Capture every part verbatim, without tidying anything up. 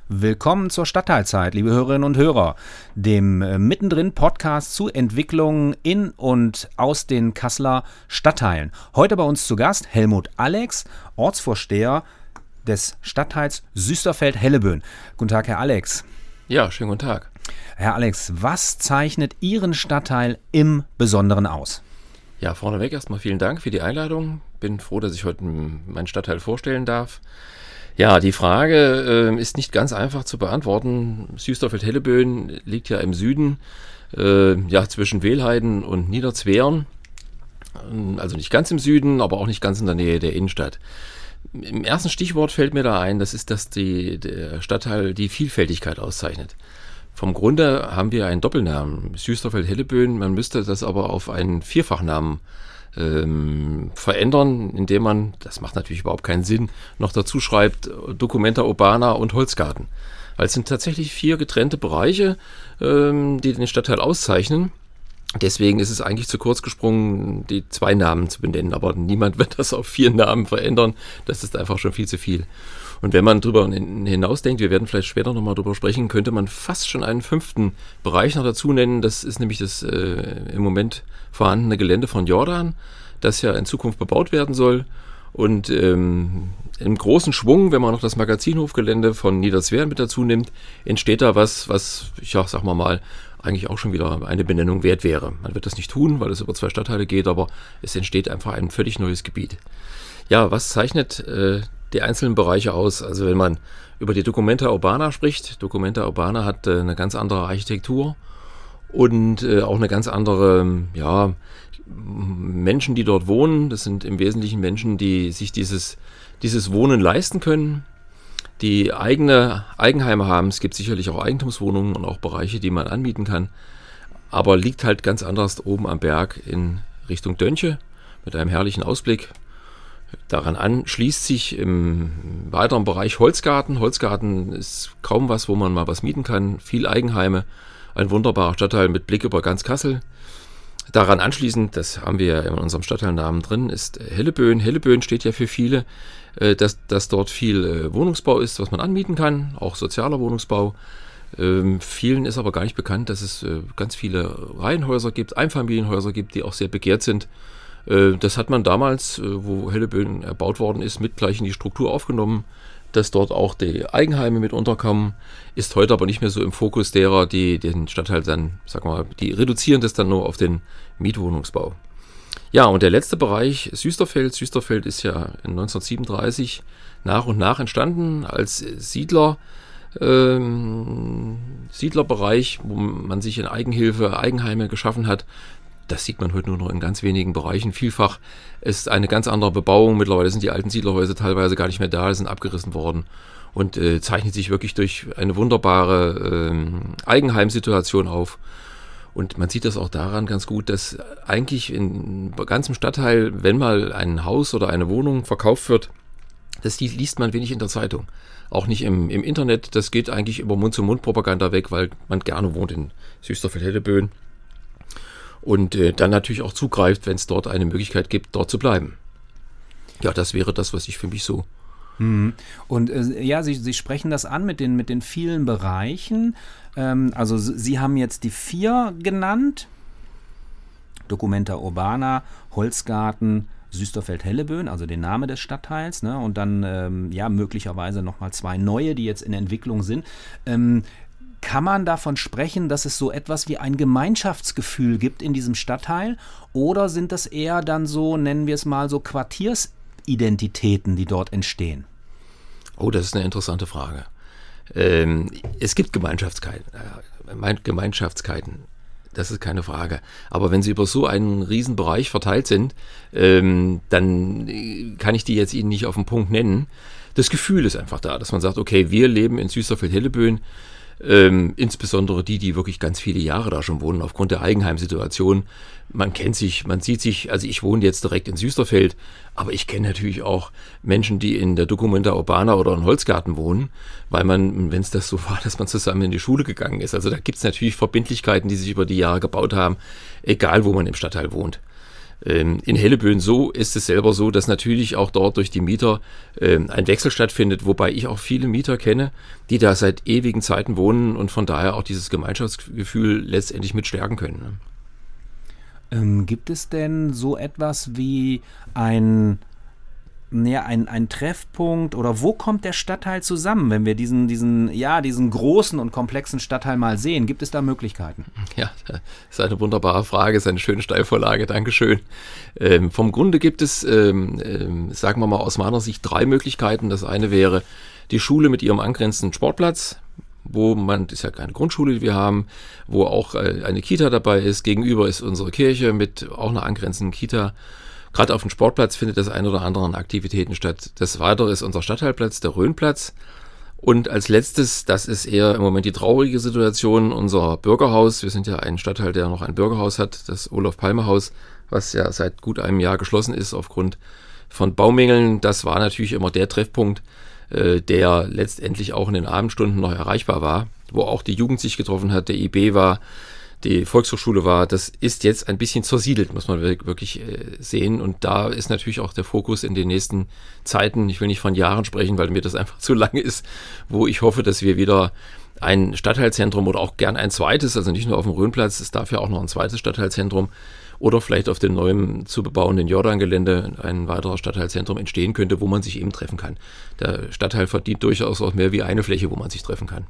Willkommen zur Stadtteilzeit, liebe Hörerinnen und Hörer, dem äh, Mittendrin-Podcast zu Entwicklungen in und aus den Kasseler Stadtteilen. Heute bei uns zu Gast Helmut Alex, Ortsvorsteher des Stadtteils Süsterfeld-Helleböen. Guten Tag, Herr Alex. Ja, schönen guten Tag. Herr Alex, was zeichnet Ihren Stadtteil im Besonderen aus? Ja, vorneweg erstmal vielen Dank für die Einladung. Bin froh, dass ich heute meinen Stadtteil vorstellen darf. Ja, die Frage äh, ist nicht ganz einfach zu beantworten. Süsterfeld-Helleböen liegt ja im Süden, äh, ja, zwischen Wehlheiden und Niederzweren. Also nicht ganz im Süden, aber auch nicht ganz in der Nähe der Innenstadt. Im ersten Stichwort fällt mir da ein, das ist, dass die, der Stadtteil die Vielfältigkeit auszeichnet. Vom Grunde haben wir einen Doppelnamen, Süsterfeld-Helleböen. Man müsste das aber auf einen Vierfachnamen ähm, verändern, indem man, das macht natürlich überhaupt keinen Sinn, noch dazu schreibt Documenta Urbana und Holzgarten. Weil es sind tatsächlich vier getrennte Bereiche, ähm, die den Stadtteil auszeichnen. Deswegen ist es eigentlich zu kurz gesprungen, die zwei Namen zu benennen, aber niemand wird das auf vier Namen verändern. Das ist einfach schon viel zu viel. Und wenn man darüber hinausdenkt, wir werden vielleicht später nochmal drüber sprechen, könnte man fast schon einen fünften Bereich noch dazu nennen. Das ist nämlich das äh, im Moment vorhandene Gelände von Jordan, das ja in Zukunft bebaut werden soll. Und ähm, im großen Schwung, wenn man noch das Magazinhofgelände von Niederzweren mit dazu nimmt, entsteht da was, was, ja, sagen wir mal, eigentlich auch schon wieder eine Benennung wert wäre. Man wird das nicht tun, weil es über zwei Stadtteile geht, aber es entsteht einfach ein völlig neues Gebiet. Ja, was zeichnet äh, die einzelnen Bereiche aus? Also wenn man über die Documenta Urbana spricht, Documenta Urbana hat äh, eine ganz andere Architektur und äh, auch eine ganz andere, ja, Menschen, die dort wohnen. Das sind im Wesentlichen Menschen, die sich dieses, dieses Wohnen leisten können, die eigene Eigenheime haben. Es gibt sicherlich auch Eigentumswohnungen und auch Bereiche, die man anmieten kann, aber liegt halt ganz anders oben am Berg in Richtung Dönche mit einem herrlichen Ausblick. Daran an schließt sich im weiteren Bereich Holzgarten. Holzgarten ist kaum was, wo man mal was mieten kann. Viel Eigenheime, ein wunderbarer Stadtteil mit Blick über ganz Kassel. Daran anschließend, das haben wir in unserem Stadtteilnamen drin, ist Helleböen. Helleböen steht ja für viele, dass, dass dort viel Wohnungsbau ist, was man anmieten kann, auch sozialer Wohnungsbau. Ähm, vielen ist aber gar nicht bekannt, dass es äh, ganz viele Reihenhäuser gibt, Einfamilienhäuser gibt, die auch sehr begehrt sind. Äh, das hat man damals, äh, wo Helleböen erbaut worden ist, mit gleich in die Struktur aufgenommen, dass dort auch die Eigenheime mit unterkommen, ist heute aber nicht mehr so im Fokus derer, die den Stadtteil dann, sagen wir mal, die reduzieren das dann nur auf den Mietwohnungsbau. Ja, und der letzte Bereich, Süsterfeld. Süsterfeld ist ja in neunzehnhundertsiebenunddreißig nach und nach entstanden als Siedler, ähm, Siedlerbereich, wo man sich in Eigenhilfe Eigenheime geschaffen hat. Das sieht man heute nur noch in ganz wenigen Bereichen. Vielfach ist eine ganz andere Bebauung. Mittlerweile sind die alten Siedlerhäuser teilweise gar nicht mehr da, sind abgerissen worden und äh, zeichnet sich wirklich durch eine wunderbare äh, Eigenheimsituation auf. Und man sieht das auch daran ganz gut, dass eigentlich in ganzem Stadtteil, wenn mal ein Haus oder eine Wohnung verkauft wird, das liest man wenig in der Zeitung. Auch nicht im, im Internet. Das geht eigentlich über Mund-zu-Mund-Propaganda weg, weil man gerne wohnt in Süsterfeld-Helleböen. Und äh, dann natürlich auch zugreift, wenn es dort eine Möglichkeit gibt, dort zu bleiben. Ja, das wäre das, was ich für mich so... Mhm. Und äh, ja, Sie, Sie sprechen das an mit den, mit den vielen Bereichen. Ähm, also Sie haben jetzt die vier genannt. Documenta Urbana, Holzgarten, Süsterfeld-Helleböen, also den Namen des Stadtteils, ne? Und dann ähm, ja möglicherweise nochmal zwei neue, die jetzt in Entwicklung sind. Ähm, Kann man davon sprechen, dass es so etwas wie ein Gemeinschaftsgefühl gibt in diesem Stadtteil? Oder sind das eher dann so, nennen wir es mal so, Quartiersidentitäten, die dort entstehen? Oh, das ist eine interessante Frage. Ähm, es gibt Gemeinschaftskeiten, äh, Gemeinschaftskeiten, das ist keine Frage. Aber wenn sie über so einen riesen Bereich verteilt sind, ähm, dann kann ich die jetzt Ihnen nicht auf den Punkt nennen. Das Gefühl ist einfach da, dass man sagt, okay, wir leben in Süsterfeld-Helleböen. Ähm, insbesondere die, die wirklich ganz viele Jahre da schon wohnen, aufgrund der Eigenheimsituation. Man kennt sich, man sieht sich, also ich wohne jetzt direkt in Süsterfeld, aber ich kenne natürlich auch Menschen, die in der Documenta Urbana oder in Holzgarten wohnen, weil man, wenn es das so war, dass man zusammen in die Schule gegangen ist. Also da gibt es natürlich Verbindlichkeiten, die sich über die Jahre gebaut haben, egal wo man im Stadtteil wohnt. Ähm, in Helleböen so ist es selber so, dass natürlich auch dort durch die Mieter ähm, ein Wechsel stattfindet, wobei ich auch viele Mieter kenne, die da seit ewigen Zeiten wohnen und von daher auch dieses Gemeinschaftsgefühl letztendlich mit stärken können. Ne? Ähm, gibt es denn so etwas wie ein, ja, ein, ein Treffpunkt oder wo kommt der Stadtteil zusammen, wenn wir diesen, diesen, ja, diesen großen und komplexen Stadtteil mal sehen? Gibt es da Möglichkeiten? Ja, das ist eine wunderbare Frage, ist eine schöne Steilvorlage, Dankeschön. Ähm, vom Grunde gibt es, ähm, ähm, sagen wir mal aus meiner Sicht, drei Möglichkeiten. Das eine wäre die Schule mit ihrem angrenzenden Sportplatz, wo man, das ist ja keine Grundschule, die wir haben, wo auch eine Kita dabei ist. Gegenüber ist unsere Kirche mit auch einer angrenzenden Kita. Gerade auf dem Sportplatz findet das eine oder andere an Aktivitäten statt. Das weitere ist unser Stadtteilplatz, der Rhönplatz. Und als letztes, das ist eher im Moment die traurige Situation, unser Bürgerhaus. Wir sind ja ein Stadtteil, der noch ein Bürgerhaus hat, das Olof-Palme-Haus, was ja seit gut einem Jahr geschlossen ist aufgrund von Baumängeln. Das war natürlich immer der Treffpunkt, der letztendlich auch in den Abendstunden noch erreichbar war, wo auch die Jugend sich getroffen hat, der I B war, die Volkshochschule war. Das ist jetzt ein bisschen zersiedelt, muss man wirklich sehen. Und da ist natürlich auch der Fokus in den nächsten Zeiten, ich will nicht von Jahren sprechen, weil mir das einfach zu lange ist, wo ich hoffe, dass wir wieder ein Stadtteilzentrum oder auch gern ein zweites, also nicht nur auf dem Rhönplatz, es darf ja auch noch ein zweites Stadtteilzentrum oder vielleicht auf dem neuen zu bebauenden Jordan-Gelände ein weiteres Stadtteilzentrum entstehen könnte, wo man sich eben treffen kann. Der Stadtteil verdient durchaus auch mehr wie eine Fläche, wo man sich treffen kann.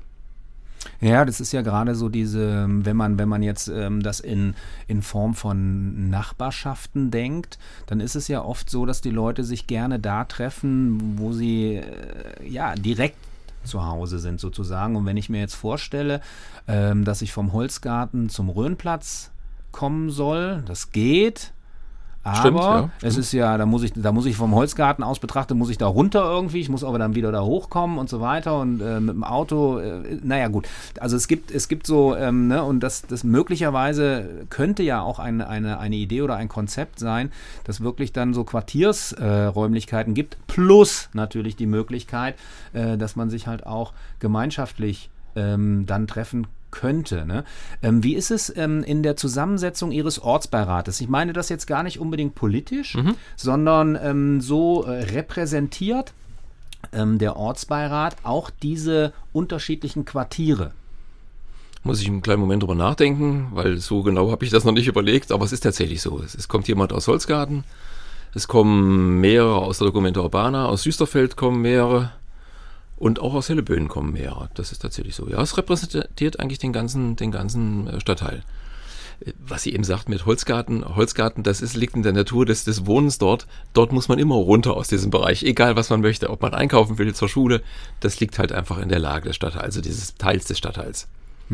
Ja, das ist ja gerade so diese, wenn man, wenn man jetzt ähm, das in, in Form von Nachbarschaften denkt, dann ist es ja oft so, dass die Leute sich gerne da treffen, wo sie äh, ja direkt zu Hause sind sozusagen. Und wenn ich mir jetzt vorstelle, ähm, dass ich vom Holzgarten zum Rhönplatz kommen soll, das geht, aber stimmt, ja, es stimmt. ist ja, da muss ich, da muss ich vom Holzgarten aus betrachtet, muss ich da runter irgendwie, ich muss aber dann wieder da hochkommen und so weiter und äh, mit dem Auto, äh, naja gut, also es gibt, es gibt so, ähm, ne, und das, das möglicherweise könnte ja auch eine, eine, eine Idee oder ein Konzept sein, dass wirklich dann so Quartiersräumlichkeiten äh, gibt, plus natürlich die Möglichkeit, äh, dass man sich halt auch gemeinschaftlich ähm, dann treffen kann. könnte. Ne? Ähm, wie ist es ähm, in der Zusammensetzung Ihres Ortsbeirates? Ich meine das jetzt gar nicht unbedingt politisch, mhm. sondern ähm, so äh, repräsentiert ähm, der Ortsbeirat auch diese unterschiedlichen Quartiere. Muss ich einen kleinen Moment drüber nachdenken, weil so genau habe ich das noch nicht überlegt, aber es ist tatsächlich so. Es, es kommt jemand aus Holzgarten, es kommen mehrere aus der Documenta Urbana, aus Süsterfeld kommen mehrere, und auch aus Helleböen kommen mehrere. Das ist tatsächlich so. Ja, es repräsentiert eigentlich den ganzen, den ganzen Stadtteil. Was sie eben sagt mit Holzgarten, Holzgarten, das ist, liegt in der Natur des, des Wohnens dort. Dort muss man immer runter aus diesem Bereich, egal was man möchte, ob man einkaufen will zur Schule. Das liegt halt einfach in der Lage des Stadtteils, also dieses Teils des Stadtteils.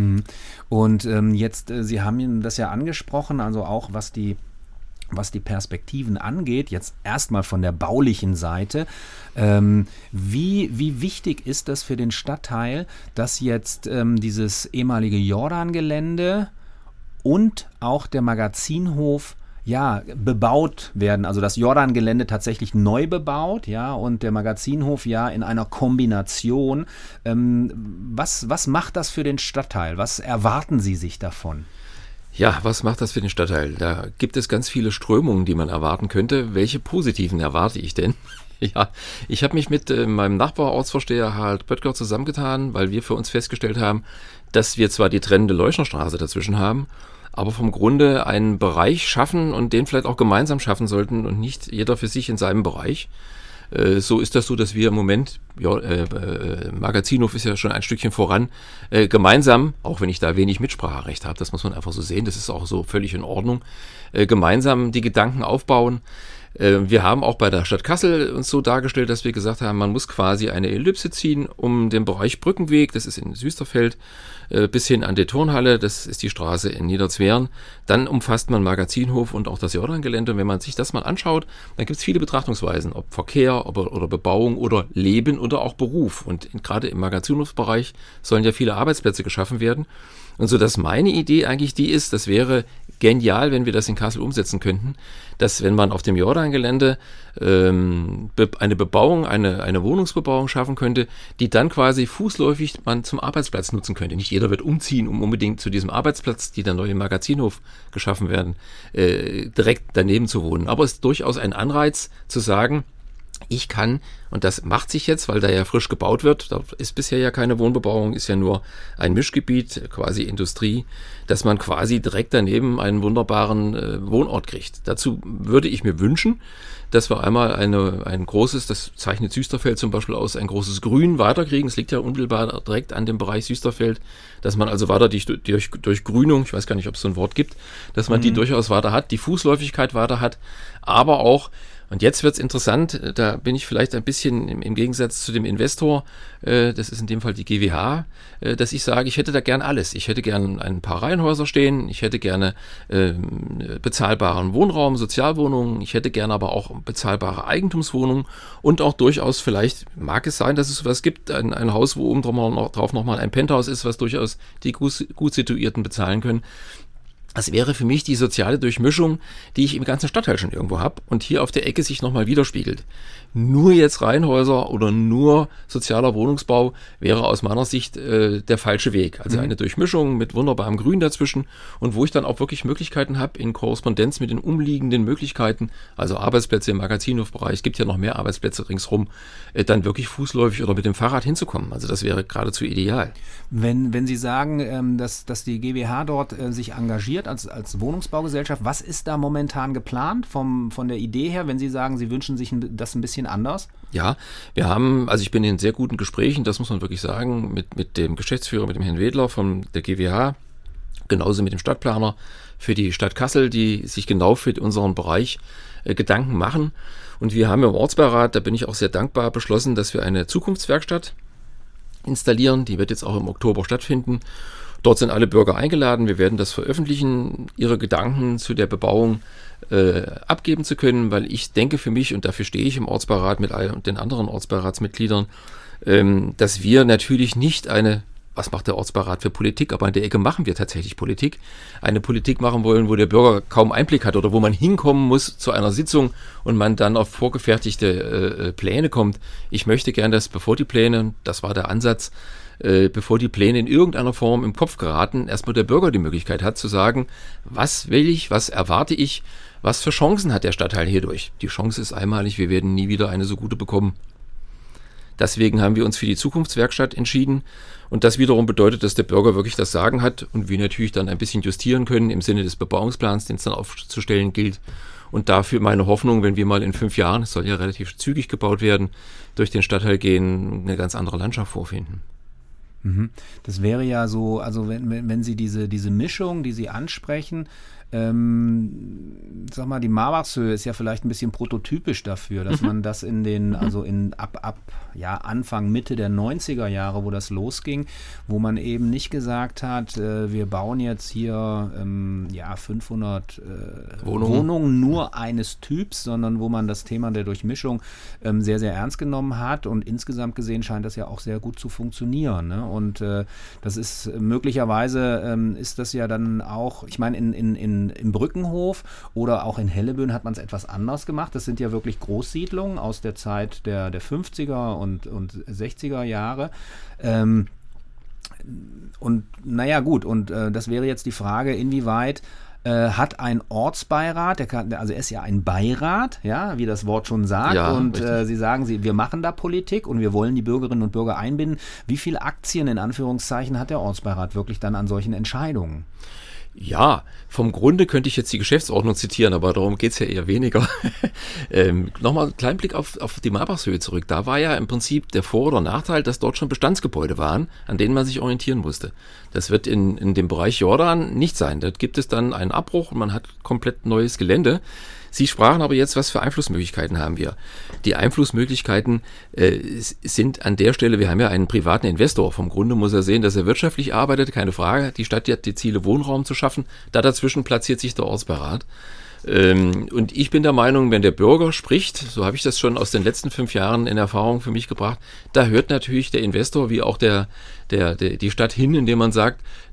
Und ähm, jetzt, äh, Sie haben das ja angesprochen, also auch was die was die Perspektiven angeht, jetzt erstmal von der baulichen Seite, ähm, wie, wie wichtig ist das für den Stadtteil, dass jetzt ähm, dieses ehemalige Jordan-Gelände und auch der Magazinhof ja, bebaut werden, also das Jordan-Gelände tatsächlich neu bebaut, ja, und der Magazinhof ja in einer Kombination. Ähm, was, was macht das für den Stadtteil? Was erwarten Sie sich davon? Ja, was macht das für den Stadtteil? Da gibt es ganz viele Strömungen, die man erwarten könnte. Welche positiven erwarte ich denn? Ja, ich habe mich mit äh, meinem Nachbarortsvorsteher Harald Böttger zusammengetan, weil wir für uns festgestellt haben, dass wir zwar die trennende Leuschnerstraße dazwischen haben, aber vom Grunde einen Bereich schaffen und den vielleicht auch gemeinsam schaffen sollten und nicht jeder für sich in seinem Bereich. Äh, so ist das so, dass wir im Moment, ja, äh, äh, Magazinhof ist ja schon ein Stückchen voran, äh, gemeinsam, auch wenn ich da wenig Mitspracherecht habe, das muss man einfach so sehen, das ist auch so völlig in Ordnung, äh, gemeinsam die Gedanken aufbauen. Wir haben auch bei der Stadt Kassel uns so dargestellt, dass wir gesagt haben, man muss quasi eine Ellipse ziehen um den Bereich Brückenweg, das ist in Süsterfeld, bis hin an die Turnhalle, das ist die Straße in Niederzweren. Dann umfasst man Magazinhof und auch das Jordan-Gelände. Und wenn man sich das mal anschaut, dann gibt es viele Betrachtungsweisen, ob Verkehr ob, oder Bebauung oder Leben oder auch Beruf. Und in, gerade im Magazinhofsbereich sollen ja viele Arbeitsplätze geschaffen werden. Und so, dass meine Idee eigentlich die ist, das wäre genial, wenn wir das in Kassel umsetzen könnten, dass wenn man auf dem Jordan Jordan-Gelände ähm, be- eine Bebauung, eine, eine Wohnungsbebauung schaffen könnte, die dann quasi fußläufig man zum Arbeitsplatz nutzen könnte. Nicht jeder wird umziehen, um unbedingt zu diesem Arbeitsplatz, die der neue Magazinhof geschaffen werden, äh, direkt daneben zu wohnen. Aber es ist durchaus ein Anreiz zu sagen, ich kann, und das macht sich jetzt, weil da ja frisch gebaut wird, da ist bisher ja keine Wohnbebauung, ist ja nur ein Mischgebiet, quasi Industrie, dass man quasi direkt daneben einen wunderbaren äh, Wohnort kriegt. Dazu würde ich mir wünschen, dass wir einmal eine, ein großes, das zeichnet Süsterfeld zum Beispiel aus, ein großes Grün weiterkriegen. Es liegt ja unmittelbar direkt an dem Bereich Süsterfeld, dass man also weiter die, durch, durch Grünung, ich weiß gar nicht, ob es so ein Wort gibt, dass man mhm. die durchaus weiter hat, die Fußläufigkeit weiter hat, aber auch. Und jetzt wird's interessant, da bin ich vielleicht ein bisschen im, im Gegensatz zu dem Investor, äh, das ist in dem Fall die G W H, äh, dass ich sage, ich hätte da gern alles. Ich hätte gern ein paar Reihenhäuser stehen, ich hätte gerne äh, bezahlbaren Wohnraum, Sozialwohnungen, ich hätte gerne aber auch bezahlbare Eigentumswohnungen und auch durchaus vielleicht, mag es sein, dass es sowas gibt, ein, ein Haus, wo oben drauf nochmal ein Penthouse ist, was durchaus die gut, gut Situierten bezahlen können. Das wäre für mich die soziale Durchmischung, die ich im ganzen Stadtteil schon irgendwo habe und hier auf der Ecke sich nochmal widerspiegelt. Nur jetzt Reihenhäuser oder nur sozialer Wohnungsbau wäre aus meiner Sicht äh, der falsche Weg. Also mhm. eine Durchmischung mit wunderbarem Grün dazwischen und wo ich dann auch wirklich Möglichkeiten habe in Korrespondenz mit den umliegenden Möglichkeiten, also Arbeitsplätze im Magazinhofbereich, es gibt ja noch mehr Arbeitsplätze ringsrum, äh, dann wirklich fußläufig oder mit dem Fahrrad hinzukommen. Also das wäre geradezu ideal. Wenn, wenn Sie sagen, ähm, dass, dass die G W H dort äh, sich engagiert als, als Wohnungsbaugesellschaft, was ist da momentan geplant vom, von der Idee her, wenn Sie sagen, Sie wünschen sich das ein bisschen anders? Ja, wir haben, also ich bin in sehr guten Gesprächen, das muss man wirklich sagen, mit, mit dem Geschäftsführer, mit dem Herrn Wedler von der G W H, genauso mit dem Stadtplaner für die Stadt Kassel, die sich genau für unseren Bereich äh, Gedanken machen. Und wir haben im Ortsbeirat, da bin ich auch sehr dankbar, beschlossen, dass wir eine Zukunftswerkstatt installieren. Die wird jetzt auch im Oktober stattfinden. Dort sind alle Bürger eingeladen. Wir werden das veröffentlichen, ihre Gedanken zu der Bebauung äh, abgeben zu können, weil ich denke für mich, und dafür stehe ich im Ortsbeirat mit all den anderen Ortsbeiratsmitgliedern, ähm, dass wir natürlich nicht eine, was macht der Ortsbeirat für Politik, aber an der Ecke machen wir tatsächlich Politik, eine Politik machen wollen, wo der Bürger kaum Einblick hat oder wo man hinkommen muss zu einer Sitzung und man dann auf vorgefertigte äh, Pläne kommt. Ich möchte gern, dass bevor die Pläne, das war der Ansatz, Äh, bevor die Pläne in irgendeiner Form im Kopf geraten, erstmal der Bürger die Möglichkeit hat zu sagen, was will ich, was erwarte ich, was für Chancen hat der Stadtteil hierdurch. Die Chance ist einmalig, wir werden nie wieder eine so gute bekommen. Deswegen haben wir uns für die Zukunftswerkstatt entschieden und das wiederum bedeutet, dass der Bürger wirklich das Sagen hat und wir natürlich dann ein bisschen justieren können im Sinne des Bebauungsplans, den es dann aufzustellen gilt. Und dafür meine Hoffnung, wenn wir mal in fünf Jahren, es soll ja relativ zügig gebaut werden, durch den Stadtteil gehen, eine ganz andere Landschaft vorfinden. Das wäre ja so, also wenn, wenn, wenn Sie diese, diese Mischung, die Sie ansprechen, ähm, sag mal, die Marbachshöhe ist ja vielleicht ein bisschen prototypisch dafür, dass mhm. man das in den, also in ab, ab ja, Anfang, Mitte der neunziger Jahre, wo das losging, wo man eben nicht gesagt hat, äh, wir bauen jetzt hier ähm, ja, fünfhundert äh, Wohnungen. Wohnungen nur eines Typs, sondern wo man das Thema der Durchmischung ähm, sehr, sehr ernst genommen hat und insgesamt gesehen scheint das ja auch sehr gut zu funktionieren. Ne? Und äh, das ist möglicherweise ähm, ist das ja dann auch, ich meine, in, in, in im Brückenhof oder auch in Helleböen hat man es etwas anders gemacht. Das sind ja wirklich Großsiedlungen aus der Zeit der, der fünfziger und, und sechziger Jahre. Ähm, und naja gut, und äh, das wäre jetzt die Frage, inwieweit äh, hat ein Ortsbeirat, der kann, also er ist ja ein Beirat, ja, wie das Wort schon sagt, ja, und äh, Sie sagen, Sie, wir machen da Politik und wir wollen die Bürgerinnen und Bürger einbinden. Wie viele Aktien in Anführungszeichen hat der Ortsbeirat wirklich dann an solchen Entscheidungen? Ja, vom Grunde könnte ich jetzt die Geschäftsordnung zitieren, aber darum geht's ja eher weniger. ähm, Nochmal einen kleinen Blick auf, auf die Marbachshöhe zurück. Da war ja im Prinzip der Vor- oder Nachteil, dass dort schon Bestandsgebäude waren, an denen man sich orientieren musste. Das wird in, in dem Bereich Jordan nicht sein. Dort gibt es dann einen Abbruch und man hat komplett neues Gelände. Sie sprachen aber jetzt, was für Einflussmöglichkeiten haben wir? Die Einflussmöglichkeiten äh, sind an der Stelle, wir haben ja einen privaten Investor. Vom Grunde muss er sehen, dass er wirtschaftlich arbeitet, keine Frage. Die Stadt hat die Ziele, Wohnraum zu schaffen. Da dazwischen platziert sich der Ortsbeirat. Ähm, und ich bin der Meinung, wenn der Bürger spricht, so habe ich das schon aus den letzten fünf Jahren in Erfahrung für mich gebracht, da hört natürlich der Investor wie auch der, der, der, die Stadt hin, indem man sagt,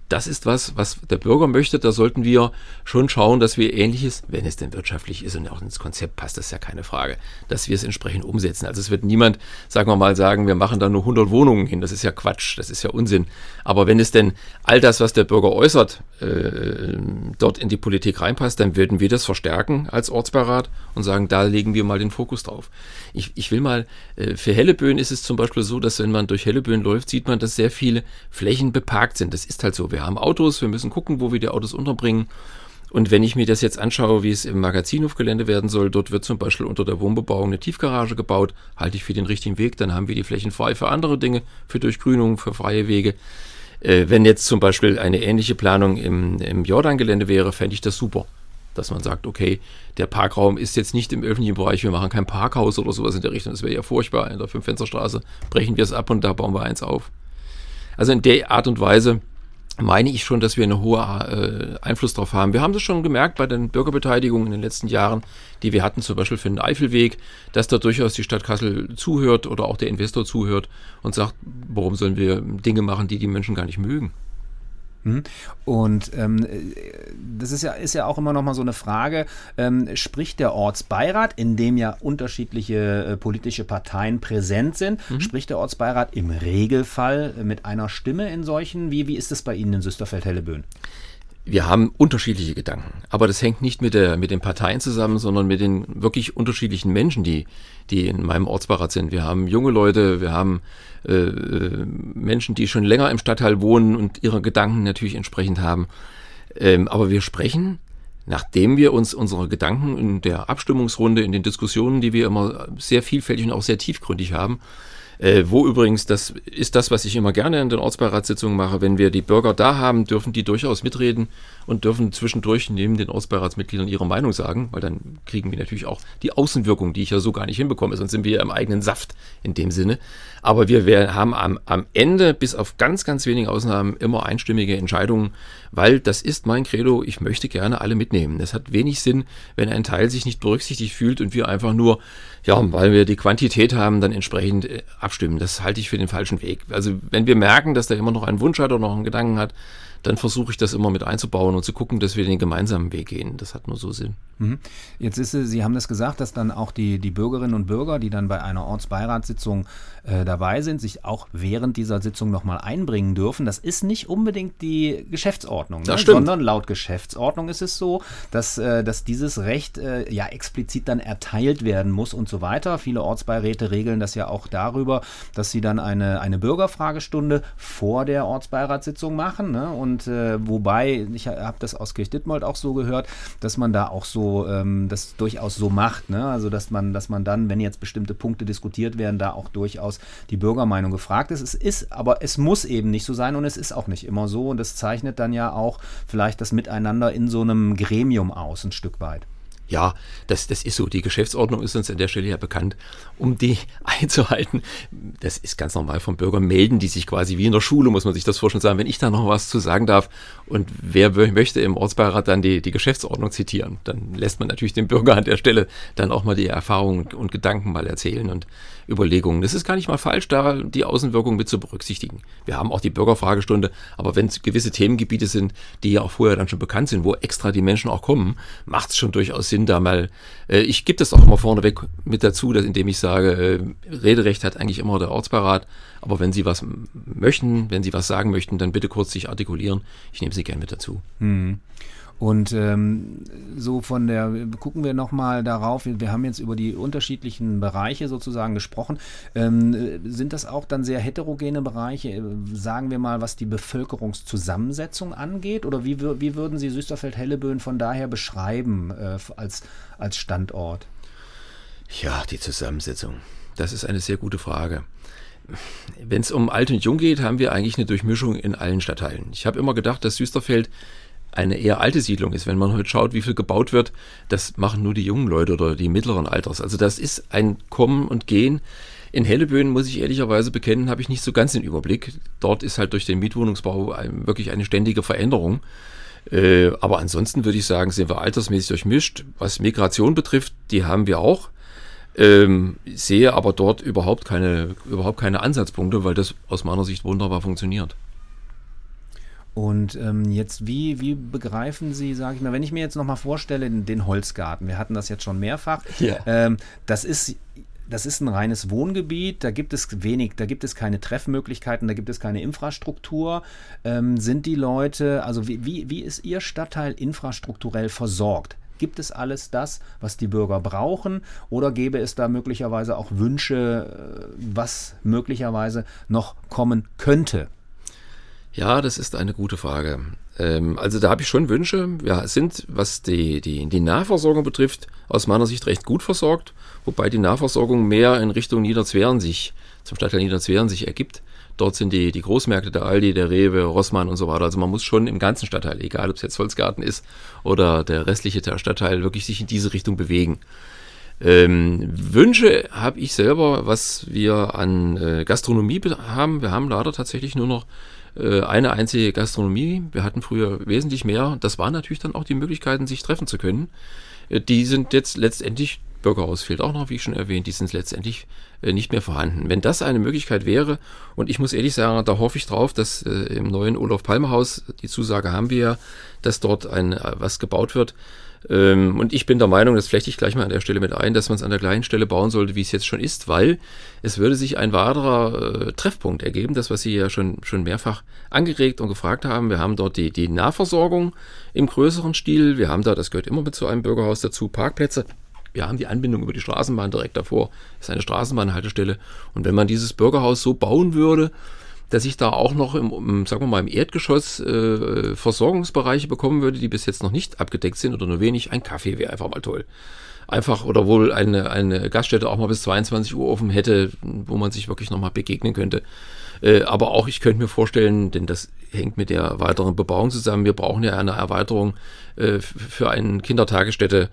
das ist was, was der Bürger möchte. Da sollten wir schon schauen, dass wir Ähnliches, wenn es denn wirtschaftlich ist und auch ins Konzept passt, das ist ja keine Frage, dass wir es entsprechend umsetzen. Also es wird niemand, sagen wir mal, sagen, wir machen da nur hundert Wohnungen hin. Das ist ja Quatsch, das ist ja Unsinn. Aber wenn es denn all das, was der Bürger äußert, äh, dort in die Politik reinpasst, dann würden wir das verstärken als Ortsbeirat und sagen, da legen wir mal den Fokus drauf. Ich, ich will mal, äh, für Helleböen ist es zum Beispiel so, dass wenn man durch Helleböen läuft, sieht man, dass sehr viele Flächen beparkt sind. Das ist halt so. Wir haben Autos, wir müssen gucken, wo wir die Autos unterbringen. Und wenn ich mir das jetzt anschaue, wie es im Magazinhofgelände werden soll, dort wird zum Beispiel unter der Wohnbebauung eine Tiefgarage gebaut, halte ich für den richtigen Weg, dann haben wir die Flächen frei für andere Dinge, für Durchgrünung, für freie Wege. Äh, wenn jetzt zum Beispiel eine ähnliche Planung im, im Jordangelände wäre, fände ich das super. Dass man sagt, okay, der Parkraum ist jetzt nicht im öffentlichen Bereich, wir machen kein Parkhaus oder sowas in der Richtung, das wäre ja furchtbar. In der Fünf-Fenster-Straße brechen wir es ab und da bauen wir eins auf. Also in der Art und Weise meine ich schon, dass wir einen hohen äh, Einfluss drauf haben. Wir haben das schon gemerkt bei den Bürgerbeteiligungen in den letzten Jahren, die wir hatten, zum Beispiel für den Eifelweg, dass da durchaus die Stadt Kassel zuhört oder auch der Investor zuhört und sagt, warum sollen wir Dinge machen, die die Menschen gar nicht mögen. Und ähm, das ist ja, ist ja auch immer noch mal so eine Frage, ähm, spricht der Ortsbeirat, in dem ja unterschiedliche äh, politische Parteien präsent sind, mhm. spricht der Ortsbeirat im Regelfall mit einer Stimme in solchen, wie, wie ist es bei Ihnen in Süsterfeld-Helleböen? Wir haben unterschiedliche Gedanken, aber das hängt nicht mit der mit den Parteien zusammen, sondern mit den wirklich unterschiedlichen Menschen, die die in meinem Ortsbeirat sind. Wir haben junge Leute, wir haben äh, Menschen, die schon länger im Stadtteil wohnen und ihre Gedanken natürlich entsprechend haben. Ähm, aber wir sprechen, nachdem wir uns unsere Gedanken in der Abstimmungsrunde, in den Diskussionen, die wir immer sehr vielfältig und auch sehr tiefgründig haben, Äh, wo übrigens, das ist das, was ich immer gerne in den Ortsbeiratssitzungen mache, wenn wir die Bürger da haben, dürfen die durchaus mitreden und dürfen zwischendurch neben den Ortsbeiratsmitgliedern ihre Meinung sagen, weil dann kriegen wir natürlich auch die Außenwirkung, die ich ja so gar nicht hinbekomme, sonst sind wir ja im eigenen Saft in dem Sinne. Aber wir, wir haben am, am Ende, bis auf ganz, ganz wenige Ausnahmen, immer einstimmige Entscheidungen, weil das ist mein Credo, ich möchte gerne alle mitnehmen. Es hat wenig Sinn, wenn ein Teil sich nicht berücksichtigt fühlt und wir einfach nur, ja, weil wir die Quantität haben, dann entsprechend äh, abstimmen. Das halte ich für den falschen Weg. Also wenn wir merken, dass der immer noch einen Wunsch hat oder noch einen Gedanken hat, dann versuche ich das immer mit einzubauen und zu gucken, dass wir den gemeinsamen Weg gehen. Das hat nur so Sinn. Jetzt ist es, Sie haben das gesagt, dass dann auch die, die Bürgerinnen und Bürger, die dann bei einer Ortsbeiratssitzung äh, dabei sind, sich auch während dieser Sitzung nochmal einbringen dürfen. Das ist nicht unbedingt die Geschäftsordnung, ne? Sondern laut Geschäftsordnung ist es so, dass, äh, dass dieses Recht äh, ja explizit dann erteilt werden muss und so weiter. Viele Ortsbeiräte regeln das ja auch darüber, dass sie dann eine, eine Bürgerfragestunde vor der Ortsbeiratssitzung machen, ne? Und äh, wobei, ich habe das aus Kirchditmold auch so gehört, dass man da auch so ähm, das durchaus so macht, ne? Also dass man, dass man dann, wenn jetzt bestimmte Punkte diskutiert werden, da auch durchaus die Bürgermeinung gefragt ist. Es ist, aber es muss eben nicht so sein und es ist auch nicht immer so und das zeichnet dann ja auch vielleicht das Miteinander in so einem Gremium aus, ein Stück weit. Ja, das, das ist so. Die Geschäftsordnung ist uns an der Stelle ja bekannt. Um die einzuhalten, das ist ganz normal vom Bürger, melden die sich quasi wie in der Schule, muss man sich das vorstellen, sagen, wenn ich da noch was zu sagen darf und wer möchte im Ortsbeirat dann die, die Geschäftsordnung zitieren, dann lässt man natürlich dem Bürger an der Stelle dann auch mal die Erfahrungen und Gedanken mal erzählen und Überlegungen. Das ist gar nicht mal falsch, da die Außenwirkung mit zu berücksichtigen. Wir haben auch die Bürgerfragestunde, aber wenn es gewisse Themengebiete sind, die ja auch vorher dann schon bekannt sind, wo extra die Menschen auch kommen, macht es schon durchaus Sinn, da mal, äh, ich gebe das auch immer vorneweg mit dazu, dass, indem ich sage, äh, Rederecht hat eigentlich immer der Ortsbeirat, aber wenn Sie was möchten, wenn Sie was sagen möchten, dann bitte kurz sich artikulieren. Ich nehme Sie gerne mit dazu. Hm. Und ähm, so von der, gucken wir nochmal darauf, wir haben jetzt über die unterschiedlichen Bereiche sozusagen gesprochen. Ähm, sind das auch dann sehr heterogene Bereiche, sagen wir mal, was die Bevölkerungszusammensetzung angeht? Oder wie, wie würden Sie Süsterfeld-Helleböen von daher beschreiben äh, als, als Standort? Ja, die Zusammensetzung, das ist eine sehr gute Frage. Wenn es um Alt und Jung geht, haben wir eigentlich eine Durchmischung in allen Stadtteilen. Ich habe immer gedacht, dass Süsterfeld eine eher alte Siedlung ist. Wenn man heute schaut, wie viel gebaut wird, das machen nur die jungen Leute oder die mittleren Alters. Also das ist ein Kommen und Gehen. In Helleböen, muss ich ehrlicherweise bekennen, habe ich nicht so ganz den Überblick. Dort ist halt durch den Mietwohnungsbau wirklich eine ständige Veränderung. Äh, aber ansonsten würde ich sagen, sind wir altersmäßig durchmischt. Was Migration betrifft, die haben wir auch. Ähm, sehe aber dort überhaupt keine, überhaupt keine Ansatzpunkte, weil das aus meiner Sicht wunderbar funktioniert. Und ähm, jetzt, wie, wie begreifen Sie, sage ich mal, wenn ich mir jetzt nochmal vorstelle, den, den Holzgarten, wir hatten das jetzt schon mehrfach, ja. ähm, das ist... Das ist ein reines Wohngebiet, da gibt es wenig, da gibt es keine Treffmöglichkeiten, da gibt es keine Infrastruktur. Ähm, sind die Leute, also wie, wie, wie ist Ihr Stadtteil infrastrukturell versorgt? Gibt es alles das, was die Bürger brauchen, oder gäbe es da möglicherweise auch Wünsche, was möglicherweise noch kommen könnte? Ja, das ist eine gute Frage. Ähm, also da habe ich schon Wünsche. Wir sind, was die, die, die Nahversorgung betrifft, aus meiner Sicht recht gut versorgt, wobei die Nahversorgung mehr in Richtung Niederzweren sich, zum Stadtteil Niederzweren sich ergibt. Dort sind die, die Großmärkte, der Aldi, der Rewe, Rossmann und so weiter. Also man muss schon im ganzen Stadtteil, egal ob es jetzt Holzgarten ist oder der restliche Stadtteil, wirklich sich in diese Richtung bewegen. Ähm, Wünsche habe ich selber, was wir an äh, Gastronomie haben. Wir haben leider tatsächlich nur noch äh, eine einzige Gastronomie. Wir hatten früher wesentlich mehr. Das waren natürlich dann auch die Möglichkeiten, sich treffen zu können. Äh, die sind jetzt letztendlich, Bürgerhaus fehlt auch noch, wie schon erwähnt, die sind letztendlich äh, nicht mehr vorhanden. Wenn das eine Möglichkeit wäre, und ich muss ehrlich sagen, da hoffe ich drauf, dass äh, im neuen Olof-Palme-Haus, die Zusage haben wir ja, dass dort ein, äh, was gebaut wird. Ähm, und ich bin der Meinung, das flechte ich gleich mal an der Stelle mit ein, dass man es an der gleichen Stelle bauen sollte, wie es jetzt schon ist, weil es würde sich ein weiterer äh, Treffpunkt ergeben, das, was Sie ja schon, schon mehrfach angeregt und gefragt haben. Wir haben dort die, die Nahversorgung im größeren Stil. Wir haben da, das gehört immer mit zu einem Bürgerhaus dazu, Parkplätze. Wir haben die Anbindung über die Straßenbahn direkt davor. Das ist eine Straßenbahnhaltestelle. Und wenn man dieses Bürgerhaus so bauen würde, dass ich da auch noch im, im sagen wir mal, im Erdgeschoss äh, Versorgungsbereiche bekommen würde, die bis jetzt noch nicht abgedeckt sind oder nur wenig, ein Kaffee wäre einfach mal toll. Einfach, oder wohl eine, eine Gaststätte auch mal bis zweiundzwanzig Uhr offen hätte, wo man sich wirklich nochmal begegnen könnte. Äh, aber auch, ich könnte mir vorstellen, denn das hängt mit der weiteren Bebauung zusammen, wir brauchen ja eine Erweiterung äh, für eine Kindertagesstätte.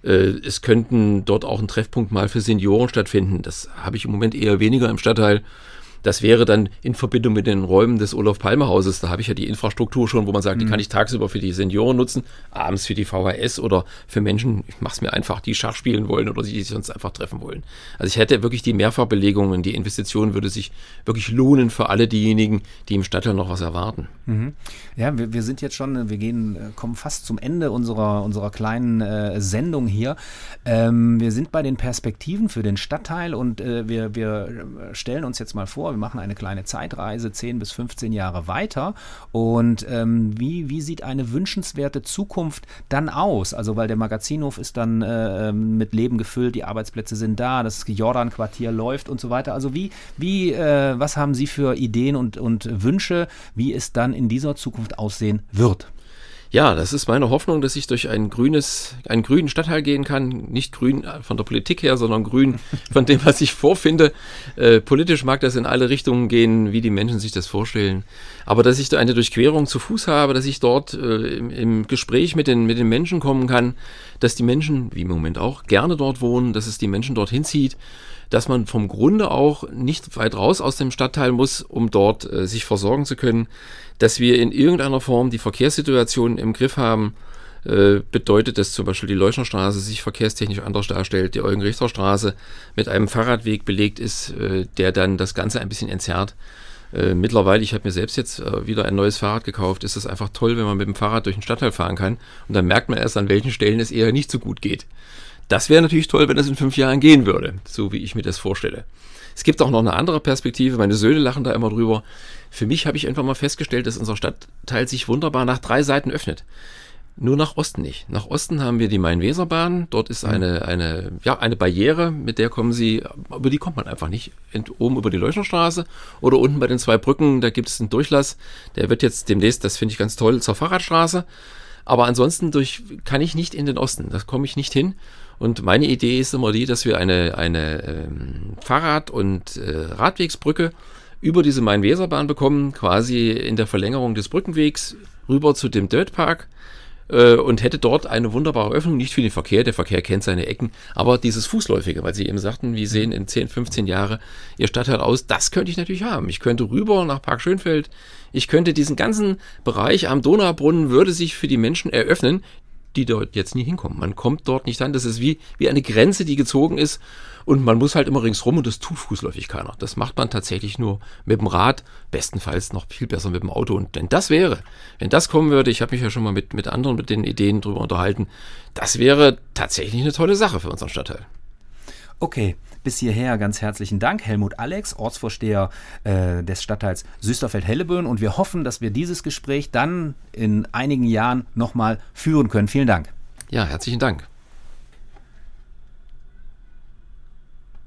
Es könnten dort auch ein Treffpunkt mal für Senioren stattfinden. Das habe ich im Moment eher weniger im Stadtteil. Das wäre dann in Verbindung mit den Räumen des Olof-Palme-Hauses. Da habe ich ja die Infrastruktur schon, wo man sagt, mhm. die kann ich tagsüber für die Senioren nutzen, abends für die V H S oder für Menschen, ich mache es mir einfach, die Schach spielen wollen oder die sich sonst einfach treffen wollen. Also ich hätte wirklich die Mehrfachbelegungen, die Investition würde sich wirklich lohnen für alle diejenigen, die im Stadtteil noch was erwarten. Mhm. Ja, wir, wir sind jetzt schon, wir gehen, kommen fast zum Ende unserer, unserer kleinen äh, Sendung hier. Ähm, wir sind bei den Perspektiven für den Stadtteil und äh, wir, wir stellen uns jetzt mal vor, wir machen eine kleine Zeitreise, zehn bis fünfzehn Jahre weiter. Und ähm, wie, wie sieht eine wünschenswerte Zukunft dann aus? Also, weil der Magazinhof ist dann äh, mit Leben gefüllt, die Arbeitsplätze sind da, das Jordan-Quartier läuft und so weiter. Also, wie, wie äh, was haben Sie für Ideen und, und Wünsche, wie es dann in dieser Zukunft aussehen wird? Ja, das ist meine Hoffnung, dass ich durch ein grünes, einen grünen Stadtteil gehen kann. Nicht grün von der Politik her, sondern grün von dem, was ich vorfinde. Äh, politisch mag das in alle Richtungen gehen, wie die Menschen sich das vorstellen. Aber dass ich da eine Durchquerung zu Fuß habe, dass ich dort äh, im, im Gespräch mit den, mit den Menschen kommen kann, dass die Menschen, wie im Moment auch, gerne dort wohnen, dass es die Menschen dorthin zieht, dass man vom Grunde auch nicht weit raus aus dem Stadtteil muss, um dort äh, sich versorgen zu können, dass wir in irgendeiner Form die Verkehrssituation im Griff haben, äh, bedeutet, dass zum Beispiel die Leuschnerstraße sich verkehrstechnisch anders darstellt, die Eugen-Richter-Straße mit einem Fahrradweg belegt ist, äh, der dann das Ganze ein bisschen entzerrt. Äh, mittlerweile, ich habe mir selbst jetzt äh, wieder ein neues Fahrrad gekauft, ist es einfach toll, wenn man mit dem Fahrrad durch den Stadtteil fahren kann und dann merkt man erst, an welchen Stellen es eher nicht so gut geht. Das wäre natürlich toll, wenn das in fünf Jahren gehen würde, so wie ich mir das vorstelle. Es gibt auch noch eine andere Perspektive, meine Söhne lachen da immer drüber. Für mich habe ich einfach mal festgestellt, dass unser Stadtteil sich wunderbar nach drei Seiten öffnet. Nur nach Osten nicht. Nach Osten haben wir die Main-Weser-Bahn. Dort ist eine, eine, ja, eine Barriere, mit der kommen Sie, über die kommt man einfach nicht. Oben über die Leuschnerstraße oder unten bei den zwei Brücken, da gibt es einen Durchlass. Der wird jetzt demnächst, das finde ich ganz toll, zur Fahrradstraße. Aber ansonsten durch, kann ich nicht in den Osten. Da komme ich nicht hin. Und meine Idee ist immer die, dass wir eine, eine ähm, Fahrrad- und äh, Radwegsbrücke über diese Main-Weser-Bahn bekommen, quasi in der Verlängerung des Brückenwegs rüber zu dem Dirtpark äh, und hätte dort eine wunderbare Öffnung, nicht für den Verkehr, der Verkehr kennt seine Ecken, aber dieses Fußläufige, weil Sie eben sagten, wie sehen in zehn, fünfzehn Jahre Ihr Stadtteil aus, das könnte ich natürlich haben. Ich könnte rüber nach Park Schönfeld, ich könnte diesen ganzen Bereich am Donaubrunnen würde sich für die Menschen eröffnen, die dort jetzt nie hinkommen. Man kommt dort nicht an. Das ist wie, wie eine Grenze, die gezogen ist. Und man muss halt immer ringsrum und das tut fußläufig keiner. Das macht man tatsächlich nur mit dem Rad, bestenfalls noch viel besser mit dem Auto. Und wenn das wäre, wenn das kommen würde, ich habe mich ja schon mal mit, mit anderen mit den Ideen drüber unterhalten, das wäre tatsächlich eine tolle Sache für unseren Stadtteil. Okay, bis hierher ganz herzlichen Dank, Helmut Alex, Ortsvorsteher äh, des Stadtteils Süsterfeld-Helleböen. Und wir hoffen, dass wir dieses Gespräch dann in einigen Jahren nochmal führen können. Vielen Dank. Ja, herzlichen Dank.